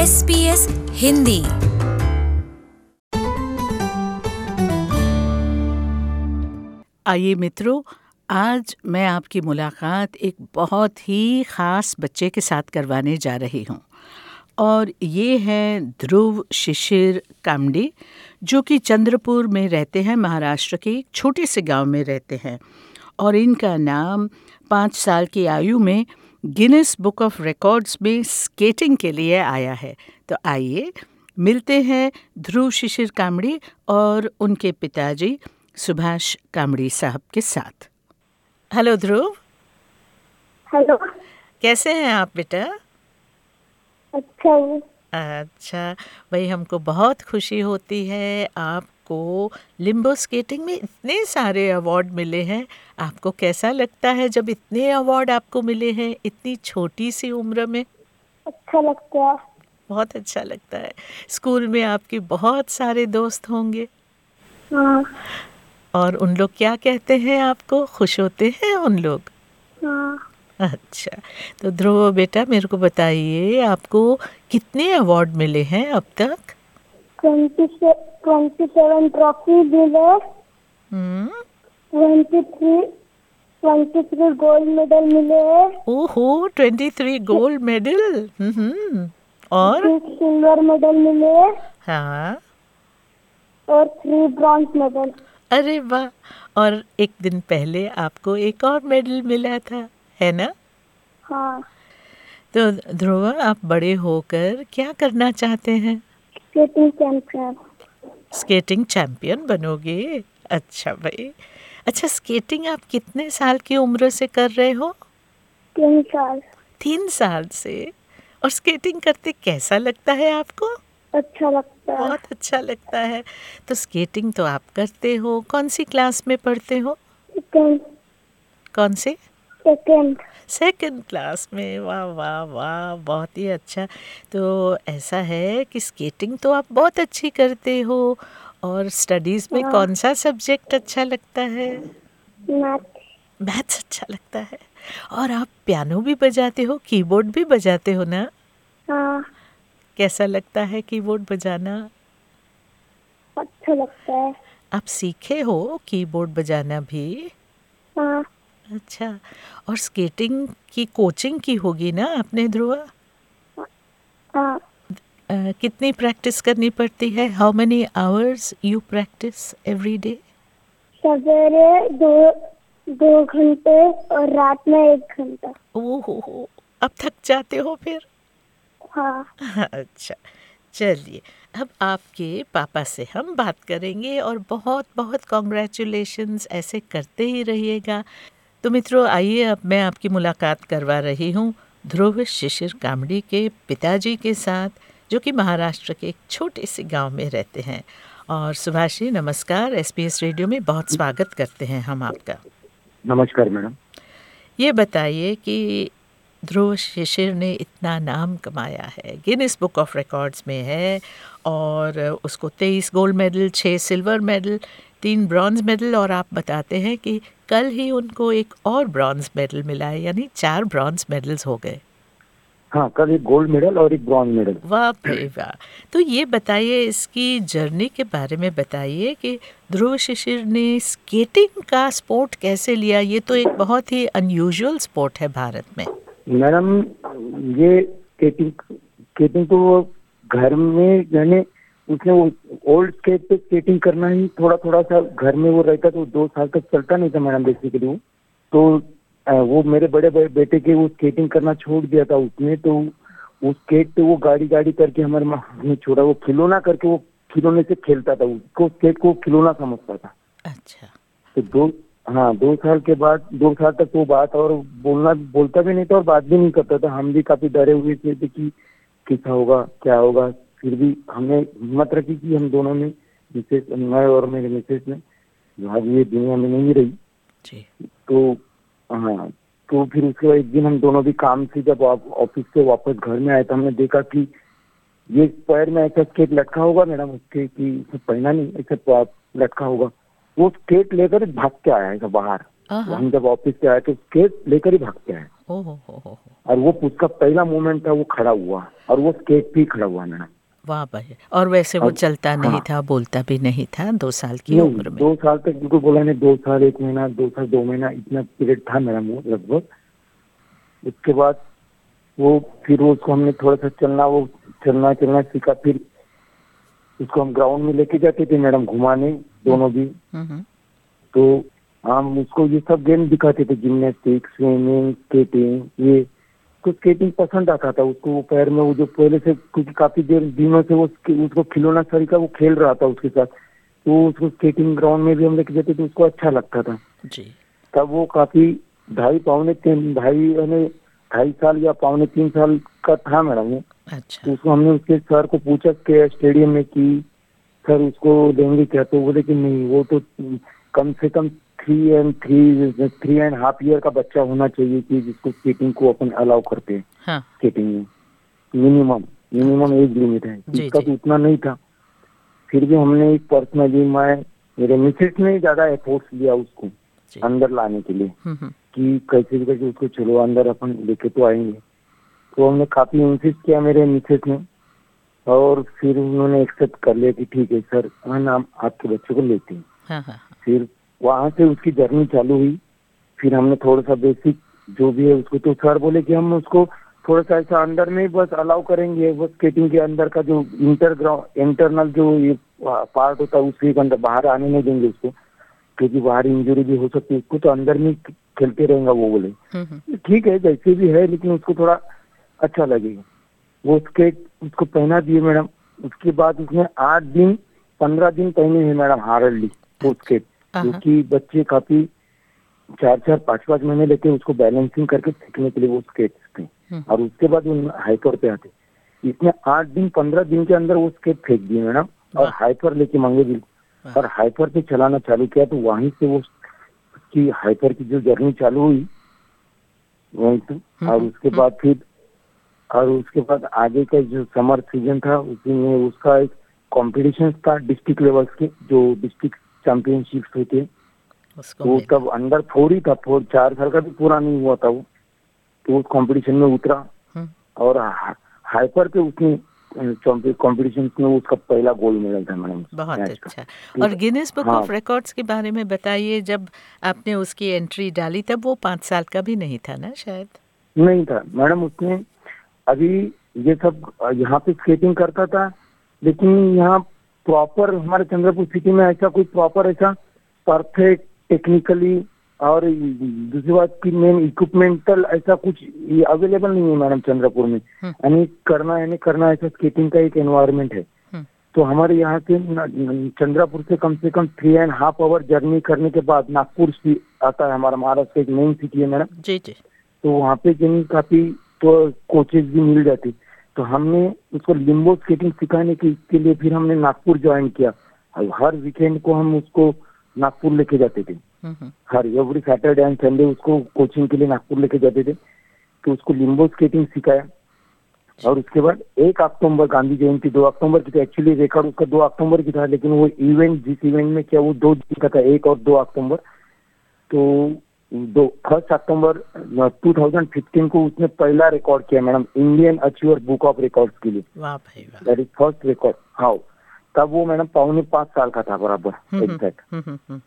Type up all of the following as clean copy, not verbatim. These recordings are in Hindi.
SBS हिंदी। आइए मित्रों, आज मैं आपकी मुलाकात एक बहुत ही ख़ास बच्चे के साथ करवाने जा रही हूँ और ये हैं ध्रुव शिशिर कामड़ी, जो कि चंद्रपुर में रहते हैं, महाराष्ट्र के एक छोटे से गांव में रहते हैं और इनका नाम 5 साल की आयु में गिनीज बुक ऑफ रिकॉर्ड्स में स्केटिंग के लिए आया है। तो आइए मिलते हैं ध्रुव शिशिर कामड़ी और उनके पिताजी सुभाष कामड़ी साहब के साथ। हेलो ध्रुव। हेलो। कैसे हैं आप बेटा? अच्छा हूँ। अच्छा, भाई हमको बहुत खुशी होती है, आपको लिम्बो स्केटिंग में इतने सारे अवार्ड मिले हैं। आपको कैसा लगता है जब इतने अवार्ड आपको मिले हैं इतनी छोटी सी उम्र में? अच्छा लगता है। बहुत अच्छा लगता है। स्कूल में आपके बहुत सारे दोस्त होंगे। हाँ। और उन लोग क्या कहते हैं आपको? खुश होते हैं उन लोग? हाँ। अच्छा, तो ध्रुव बेटा मेरे को बताइए, आपको कितने अवार्ड मिले हैं अब तक? 27 ट्रॉफी मिले। 23 गोल्ड मेडल मिले हैं। ओहो, 23 गोल्ड मेडल। और 6 सिल्वर मेडल मिले हैं। हाँ, और 3 ब्रॉन्ज मेडल। अरे वाह। और एक दिन पहले आपको एक और मेडल मिला था, है ना? हाँ। तो ध्रुव, आप बड़े होकर क्या करना चाहते हैं? Skating champion. स्केटिंग चैंपियन बनोगे? अच्छा भाई। अच्छा, स्केटिंग आप कितने साल की उम्र से कर रहे हो? 3 साल। 3 साल से। और स्केटिंग करते कैसा लगता है आपको? अच्छा लगता है। बहुत अच्छा लगता है। तो स्केटिंग तो आप करते हो, कौन सी क्लास में पढ़ते हो? कौन से? सेकंड क्लास में। वाह वाह वाह, बहुत ही अच्छा। तो ऐसा है कि स्केटिंग तो आप बहुत अच्छी करते हो, और स्टडीज़ में हाँ। कौन सा सब्जेक्ट अच्छा लगता है? मैथ्स। अच्छा लगता है। और आप पियानो भी बजाते हो, कीबोर्ड भी बजाते हो ना? हाँ। कैसा लगता है कीबोर्ड बजाना? अच्छा लगता है। आप सीखे हो कीबोर्ड बजाना भी? हाँ। अच्छा। और स्केटिंग की कोचिंग की होगी ना आपने ध्रुव? हाँ। कितनी प्रैक्टिस करनी पड़ती है? How many hours you practice every day? सवेरे 2 घंटे और रात में 1 घंटा। ओहो, अब थक जाते हो फिर? हाँ। अच्छा, चलिए अब आपके पापा से हम बात करेंगे, और बहुत बहुत कॉन्ग्रेचुलेशंस, ऐसे करते ही रहिएगा। तो मित्रों, आइए अब मैं आपकी मुलाकात करवा रही हूँ ध्रुव शिशिर कामड़ी के पिताजी के साथ, जो कि महाराष्ट्र के एक छोटे से गांव में रहते हैं। और सुभाष जी नमस्कार, SBS रेडियो में बहुत स्वागत करते हैं हम आपका। नमस्कार मैडम। ये बताइए कि ध्रुव शिशिर ने इतना नाम कमाया है, गिनीज बुक ऑफ रिकॉर्ड्स में है, और उसको 23 gold medal, 6 silver medal, 3 bronze medal, और आप बताते हैं कि कल ही उनको एक और ब्रॉन्ज मेडल मिला है, यानी 4 ब्रॉन्ज मेडल्स हो गए। हाँ, कल एक गोल्ड मेडल और एक ब्रॉन्ज मेडल। वाह भाई वाह। तो ये बताइए, इसकी जर्नी के बारे में बताइए कि ध्रुव शिशिर ने स्केटिंग का स्पोर्ट कैसे लिया। ये तो एक बहुत ही अनयूजुअल स्पोर्ट है भारत में। मैडम, ये स्केटिंग तो वो घर में, यानी उसने वो ओल्ड स्केट पे स्केटिंग करना ही थोड़ा थोड़ा सा घर में वो रहता, तो 2 साल तक चलता नहीं था मैडम बेसिकली। वो तो वो मेरे बड़े बड़े बेटे के वो स्केटिंग करना छोड़ दिया था उसने, तो वो स्केट पे वो गाड़ी करके हमारे माँ ने छोड़ा, वो खिलौना करके वो खिलौने से खेलता था, उसको स्केट को खिलौना समझता था। अच्छा। तो 2 साल के बाद, 2 साल तक वो बात और बोलता भी नहीं था और बात भी नहीं करता था। हम भी काफी डरे हुए थे कि कैसा होगा, क्या होगा। फिर भी हमने हिम्मत रखी कि हम दोनों ने, मैं और मेरे मिसेस ने, जो आज ये दुनिया में नहीं रही जी। तो हाँ, तो फिर उसके बाद एक दिन हम दोनों भी काम से जब ऑफिस से वापस घर में आए तो हमने देखा कि ये पैर में ऐसा स्केट लटका होगा मैडम उसके, कि पहना नहीं, ऐसा लटका होगा। वो स्केट लेकर भाग के आया है बाहर। हम जब ऑफिस से आए तो स्केट लेकर ही भाग के आए। हो। और वो उसका पहला मोमेंट था, वो खड़ा हुआ और वो स्केट भी खड़ा हुआ मैडम। वाह भाई। और वैसे वो अब चलता नहीं हाँ, था, बोलता भी नहीं था 2 साल की नहीं उम्र में। 2 साल तक बिल्कुल बोला नहीं, 2 साल 1 महीना, 2 साल 2 महीना इतना पीरियड था मैडम वो लगभग। उसके बाद वो फिर उसको हमने थोड़ा सा चलना चलना सीखा। फिर उसको हम ग्राउंड में लेके जाते थे मैडम घुमाने, दोनों भी। हम्म। तो हम उसको ये सब गेम दिखाते थे, जिम्नास्टिक, स्विमिंग, स्केटिंग। ये तो स्केटिंग पसंद आता था उसको। वो पैर में वो जो पहले से, क्योंकि काफी दिनों से वो उसको खिलौना सरीका वो खेल रहा था उसके साथ, तो उसको स्केटिंग ग्राउंड में भी हम लेके जाते थे, उसको अच्छा लगता था। जी। तब वो काफी 2.5 साल या 2.25 3 साल का था मैडम वो। अच्छा। तो उसको हमने उसके सर को पूछा कि स्टेडियम में कि सर उसको लेंगे क्या, तो बोले कि नहीं, वो तो कम से कम 3.5 ईयर का बच्चा होना चाहिए कि जिसको स्केटिंग को अपन अलाउ करते हैं। हाँ। स्केटिंग में मिनिमम एज लिमिट है, जी इसका जी तो उतना नहीं था। फिर भी हमने एक पर्सनली, मेरे मिसेस ने ज्यादा एफर्ट्स लिया उसको जी। अंदर लाने के लिए हम्म। कि कैसे भी कैसे उसको चलो अंदर अपन लेके तो आएंगे। तो हमने काफी इंसिस्ट किया मेरे मिसेस ने, और फिर उन्होंने एक्सेप्ट कर लिया कि ठीक है सर, हम आपके बच्चे को लेते हैं। हाँ हाँ। फिर वहां से उसकी जर्नी चालू हुई। फिर हमने थोड़ा सा बेसिक जो भी है उसको, तो सर बोले कि हम उसको थोड़ा सा ऐसा अंदर में बस अलाउ करेंगे, बस स्केटिंग के अंदर का जो इंटरनल जो ये पार्ट होता है उसी के अंदर, बाहर आने नहीं देंगे उसको, क्योंकि बाहर इंजरी भी हो सकती है उसको, तो अंदर में खेलते रहेगा वो। बोले ठीक है जैसे भी है, लेकिन उसको थोड़ा अच्छा लगेगा। वो स्केट उसको पहना दिए मैडम। उसके बाद उसने 8 दिन 15 दिन पहने हैं मैडम हार्डली वो स्केट, जो कि बच्चे काफी 4-4 5-5 महीने लेके उसको बैलेंसिंग करके सीखने के लिए वो स्केट पे। और उसके बाद वो हाइपर पे आते। इसने 8 दिन 15 दिन के अंदर वो स्केट फेंक दिए मैडम, और हाइपर लेके मांगे भी, और हाइपर पे चलाना चालू किया। तो वहीं से वो की हाइपर की जो जर्नी चालू हुई वहीं से। और उसके बाद आगे का जो समर सीजन था उसी में उसका एक कॉम्पिटिशन था डिस्ट्रिक्ट लेवल्स के, जो डिस्ट्रिक्ट चैंपियनशिप होते हैं। तो तब अंडर 4 ही था, 4 साल का भी पूरा नहीं हुआ था वो। तो उस कंपटीशन में उतरा, और हाइपर पे उसने कॉम्पिटिशन में उसका पहला गोल्ड मेडल था मैडम। बहुत अच्छा। और गिनीज बुक ऑफ रिकॉर्ड्स के बारे में बताइए, जब आपने उसकी एंट्री डाली तब वो 5 साल का भी नहीं था ना शायद? नहीं था मैडम। उसने अभी ये सब यहाँ पे स्केटिंग करता था, लेकिन यहाँ प्रॉपर हमारे चंद्रपुर सिटी में ऐसा कोई प्रॉपर ऐसा परफेक्ट टेक्निकली और दूसरी बात की मेन इक्विपमेंटल ऐसा कुछ अवेलेबल नहीं है मैडम चंद्रपुर में। यानी करना ऐसा स्केटिंग का एक एनवायरनमेंट है। तो हमारे यहाँ से चंद्रपुर से कम 3.5 आवर जर्नी करने के बाद नागपुर आता है, हमारा महाराष्ट्र एक मेन सिटी है मैडम। जी जी। तो वहाँ पे काफी तो कोचेस भी मिल जाती। तो हमने उसको लिम्बो स्केटिंग सिखाने के इसके लिए फिर हमने नागपुर ज्वाइन किया। हर वीकेंड को हम उसको नागपुर लेके जाते थे। हर एवरी सैटरडे एंड संडे उसको कोचिंग के लिए नागपुर लेके जाते थे। तो उसको लिम्बो स्केटिंग सिखाया। और उसके बाद 1 अक्टूबर गांधी जयंती 2 अक्टूबर की थी। एक्चुअली रिकॉर्ड उसका 2 अक्टूबर की था, लेकिन वो इवेंट जिस इवेंट में किया वो 2 दिन का था, 1 और 2 अक्टूबर। तो 1 अक्टूबर 2015 को उसने पहला रिकॉर्ड किया madam Indian achiever book of records के लिए। वाह भाई वाह। That is first record. हाँ, तब वो मैडम 4.25 साल का था बराबर एग्जैक्ट।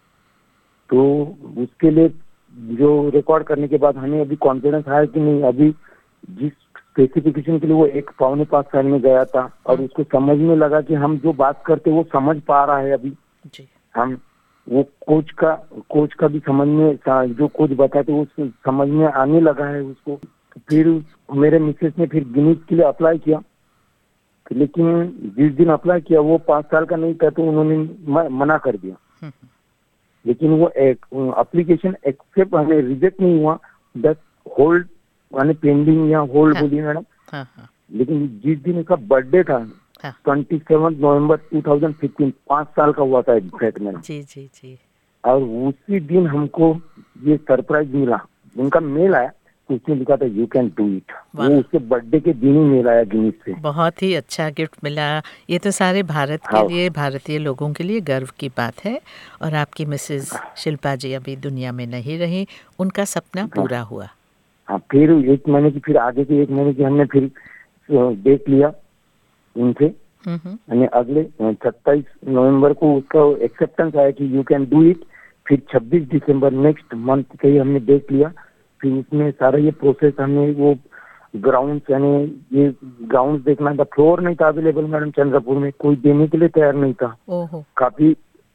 तो उसके लिए जो रिकॉर्ड करने के बाद हमें अभी कॉन्फिडेंस आया कि नहीं, अभी जिस स्पेसिफिकेशन के लिए वो 4.25 साल में गया था, और उसको समझने लगा कि हम जो बात करते वो समझ पा रहा है अभी जी। हम वो कोच का भी समझ में, जो कोच बताते वो समझ में आने लगा है उसको। फिर मेरे मिसेस ने फिर गिनीज के लिए अप्लाई किया, लेकिन जिस दिन अप्लाई किया वो 5 साल का नहीं था, तो उन्होंने मना कर दिया। लेकिन वो एप्लीकेशन एक्सेप्ट हमें रिजेक्ट नहीं हुआ, बस होल्ड माने पेंडिंग या होल्ड बोलिए मैडम। लेकिन जिस दिन उसका बर्थडे था 27 नवंबर 2015, 5 साल का हुआ था एग्जैक्ट मैडम। जी जी जी। और उसी दिन हमको ये सरप्राइज मिला, उनका मेल आया, उसने लिखा था यू कैन डू इट। वो उसके बर्थडे के दिन ही मेल आया गिनीज से। बहुत ही अच्छा गिफ्ट मिला। ये तो सारे भारत के लिए, भारतीय लोगों के लिए गर्व की बात है। और आपकी मिसेस शिल्पा जी अभी दुनिया में नहीं रही, उनका सपना पूरा हुआ। हाँ, फिर 1 महीने की, फिर आगे के 1 महीने की हमने फिर डेट लिया उनसे। यानी अगले 27 नवंबर को उसका एक्सेप्टेंस आया कि यू कैन डू इट। फिर 26 दिसंबर नेक्स्ट मंथ के ही हमने डेट लिया। फिर उसमें सारा ये प्रोसेस, हमने वो ग्राउंड, यानी ये ग्राउंड देखना था, फ्लोर नहीं था अवेलेबल मैडम चंद्रपुर में, कोई देने के लिए तैयार नहीं था। काफी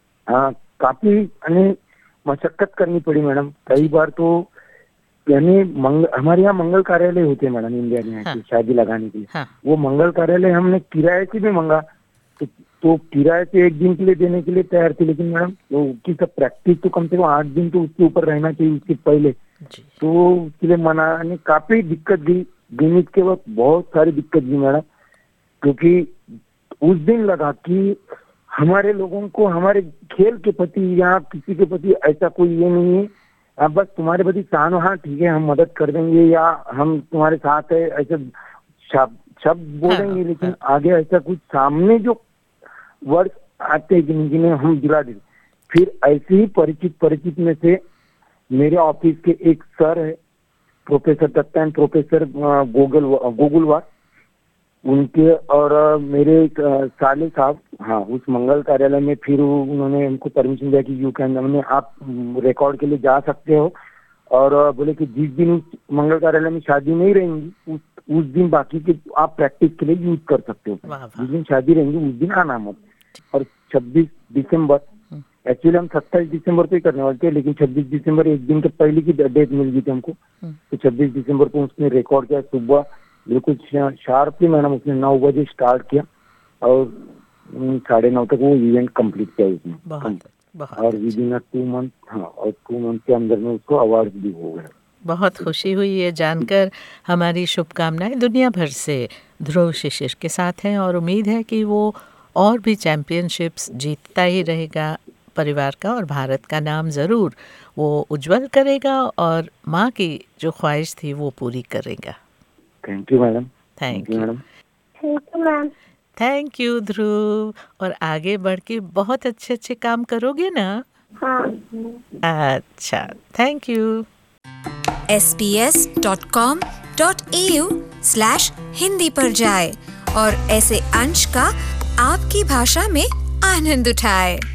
यानी मशक्कत करनी पड़ी मैडम। कई बार तो यानी हमारे यहाँ मंगल कार्यालय होते हैं मैडम इंडिया में। हाँ। शादी लगाने के लिए। हाँ। वो मंगल कार्यालय हमने किराए से भी मंगा, तो किराए से 1 दिन के लिए देने के लिए तैयार थे, लेकिन मैडम उसकी सब प्रैक्टिस तो कम से कम 8 दिन तो उसके ऊपर रहना चाहिए उसके पहले। तो उसके लिए मनाने काफी दिक्कत दी, गिनित के वक्त बहुत सारी दिक्कत दी मैडम, क्योंकि उस दिन लगा कि हमारे लोगों को हमारे खेल के प्रति या किसी के प्रति ऐसा कोई ये नहीं है, अब बस तुम्हारे प्रति सहानुभूति, हाँ ठीक है हम मदद कर देंगे या हम तुम्हारे साथ है, ऐसे शब्द बोलेंगे। हाँ, लेकिन हाँ। आगे ऐसा कुछ सामने जो वर्ड आते हैं जिन्हें हम दिला दें। फिर ऐसे ही परिचित में से मेरे ऑफिस के एक सर है, professor Datta and professor Gogulwar, उनके और मेरे साले साहब, हाँ, उस मंगल कार्यालय में फिर उन्होंने हमको परमिशन दिया कि यू कैन, हमने आप रिकॉर्ड के लिए जा सकते हो। और बोले कि जिस दिन उस मंगल कार्यालय में शादी नहीं रहेंगी उस दिन बाकी के आप प्रैक्टिस के लिए यूज कर सकते हो। जिस दिन शादी रहेंगी उस दिन आना मत। और 26 दिसंबर, एक्चुअली हम 27 दिसंबर को ही करने वाले थे, लेकिन 26 दिसंबर 1 दिन के पहले की डेट मिल गई थी हमको। तो 26 दिसंबर को उसने रिकॉर्ड किया, सुबह बिल्कुल शार्पली मैडम उसने 9 बजे स्टार्ट किया और 9:30 तक वो इवेंट कंप्लीट किया उसने। और विद इन 2 मंथ, हाँ, और 2 मंथ के अंदर में उसको अवार्ड भी हो गया। बहुत खुशी हुई ये जानकर। हमारी शुभकामनाएं दुनिया भर से ध्रुव शिशिर के साथ हैं और उम्मीद है कि वो और भी चैंपियनशिप्स जीतता ही रहेगा, परिवार का और भारत का नाम ज़रूर वो उज्जवल करेगा और माँ की जो ख्वाहिश थी वो पूरी करेगा। Thank you madam. Thank you madam. Thank you ma'am. Thank you Dhruv, और आगे बढ़ के बहुत अच्छे काम करोगे ना? हाँ। अच्छा, थैंक यू। sbs.com.au/हिंदी पर जाए और ऐसे अंश का आपकी भाषा में आनंद उठाए।